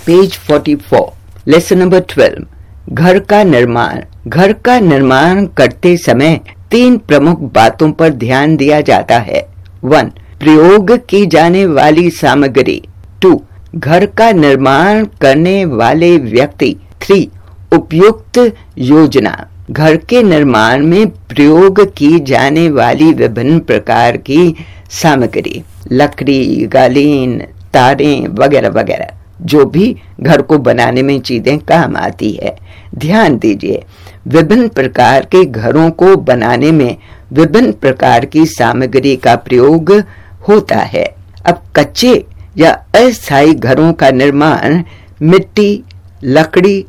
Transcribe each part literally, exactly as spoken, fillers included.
Page चौवालीस, lesson number twelve, घर का निर्माण। घर का निर्माण करते समय तीन प्रमुख बातों पर ध्यान दिया जाता है। वन, प्रयोग की जाने वाली सामग्री। टू, घर का निर्माण करने वाले व्यक्ति। थ्री, उपयुक्त योजना। घर के निर्माण में प्रयोग की जाने वाली विभिन्न प्रकार की सामग्री, लकड़ी, कालीन, तारें वगैरह वगैरह, जो भी घर को बनाने में चीजें काम आती है। ध्यान दीजिए, विभिन्न प्रकार के घरों को बनाने में विभिन्न प्रकार की सामग्री का प्रयोग होता है। अब कच्चे या अस्थायी घरों का निर्माण मिट्टी, लकड़ी,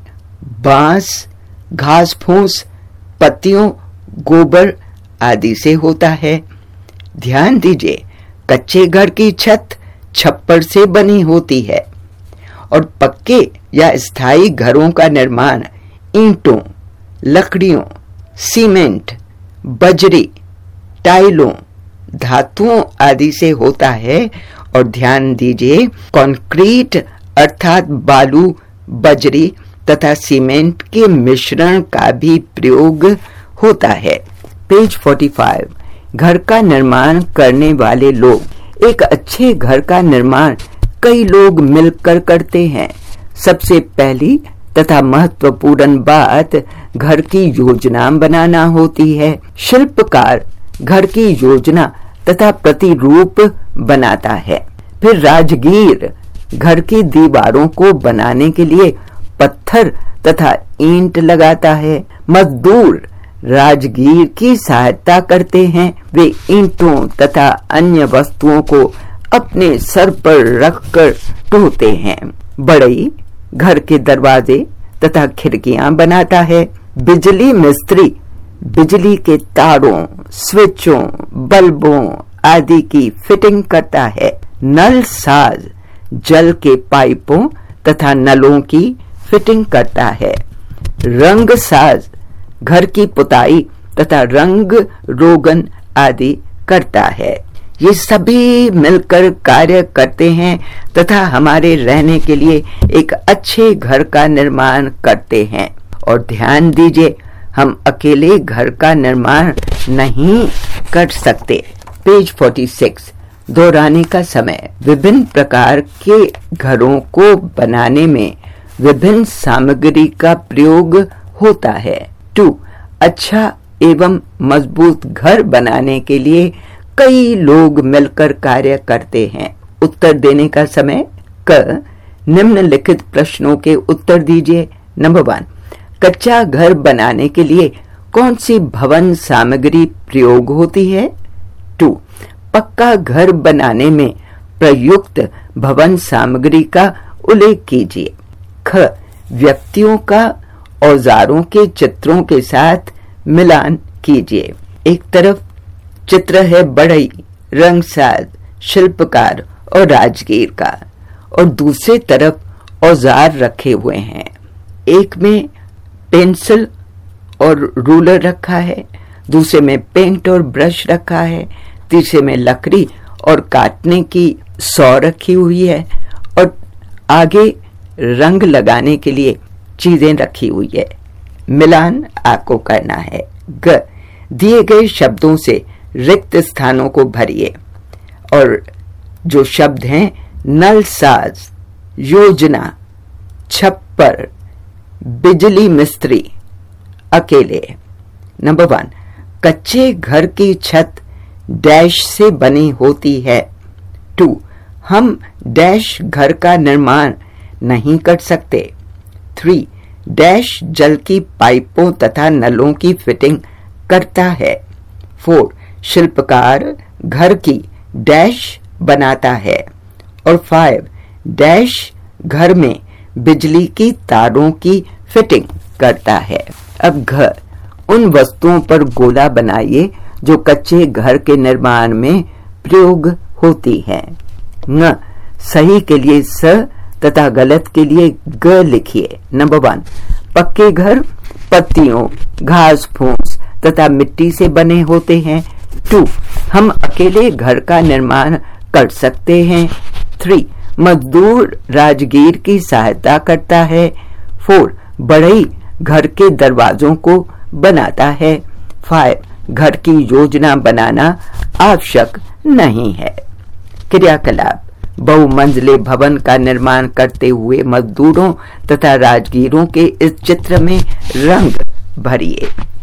बांस, घास फूस, पत्तियों, गोबर आदि से होता है। ध्यान दीजिए, कच्चे घर की छत छप्पर से बनी होती है और पक्के या स्थायी घरों का निर्माण ईंटों, लकड़ियों, सीमेंट, बजरी, टाइलों, धातुओं आदि से होता है। और ध्यान दीजिए, कंक्रीट अर्थात बालू, बजरी तथा सीमेंट के मिश्रण का भी प्रयोग होता है। पेज पैंतालीस, घर का निर्माण करने वाले लोग। एक अच्छे घर का निर्माण कई लोग मिलकर करते हैं। सबसे पहली तथा महत्वपूर्ण बात घर की योजना बनाना होती है। शिल्पकार घर की योजना तथा प्रतिरूप बनाता है। फिर राजगीर घर की दीवारों को बनाने के लिए पत्थर तथा ईंट लगाता है। मजदूर राजगीर की सहायता करते हैं। वे ईंटों तथा अन्य वस्तुओं को अपने सर पर रखकर ढोते हैं। बढ़ई घर के दरवाजे तथा खिड़कियां बनाता है। बिजली मिस्त्री बिजली के तारों, स्विचों, बल्बों आदि की फिटिंग करता है। नल साज जल के पाइपों तथा नलों की फिटिंग करता है। रंग साज घर की पुताई तथा रंग रोगन आदि करता है। ये सभी मिलकर कार्य करते हैं तथा हमारे रहने के लिए एक अच्छे घर का निर्माण करते हैं। और ध्यान दीजिए, हम अकेले घर का निर्माण नहीं कर सकते। पेज छियालीस, दोहराने का समय। विभिन्न प्रकार के घरों को बनाने में विभिन्न सामग्री का प्रयोग होता है। टू, अच्छा एवं मजबूत घर बनाने के लिए कई लोग मिलकर कार्य करते हैं। उत्तर देने का समय। क, निम्नलिखित प्रश्नों के उत्तर दीजिए। नंबर वन, कच्चा घर बनाने के लिए कौन सी भवन सामग्री प्रयोग होती है? टू, पक्का घर बनाने में प्रयुक्त भवन सामग्री का उल्लेख कीजिए। ख, व्यक्तियों का औजारों के चित्रों के साथ मिलान कीजिए। एक तरफ चित्र है बढ़ई, रंगसाज, शिल्पकार और राजगीर का, और दूसरी तरफ औजार रखे हुए हैं। एक में पेंसिल और रूलर रखा है, दूसरे में पेंट और ब्रश रखा है, तीसरे में लकड़ी और काटने की सौ रखी हुई है, और आगे रंग लगाने के लिए चीजें रखी हुई है। मिलान आपको करना है। ग, दिए गए शब्दों से रिक्त स्थानों को भरिए। और जो शब्द हैं नलसाज, योजना, छप्पर, बिजली मिस्त्री, अकेले। नंबर वन, कच्चे घर की छत डैश से बनी होती है। टू, हम डैश घर का निर्माण नहीं कर सकते। थ्री, डैश जल की पाइपों तथा नलों की फिटिंग करता है। फोर, शिल्पकार घर की डैश बनाता है। और फाइव, डैश घर में बिजली की तारों की फिटिंग करता है। अब घर, उन वस्तुओं पर गोला बनाइए जो कच्चे घर के निर्माण में प्रयोग होती है। न, सही के लिए स तथा गलत के लिए ग लिखिए। नंबर वन, पक्के घर पत्तियों, घास फूस तथा मिट्टी से बने होते हैं। टू, हम अकेले घर का निर्माण कर सकते हैं। थ्री, मजदूर राजगीर की सहायता करता है। फोर, बढ़ई घर के दरवाजों को बनाता है। फाइव, घर की योजना बनाना आवश्यक नहीं है। क्रियाकलाप: बहुमंजिले भवन का निर्माण करते हुए मजदूरों तथा राजगीरों के इस चित्र में रंग भरिए।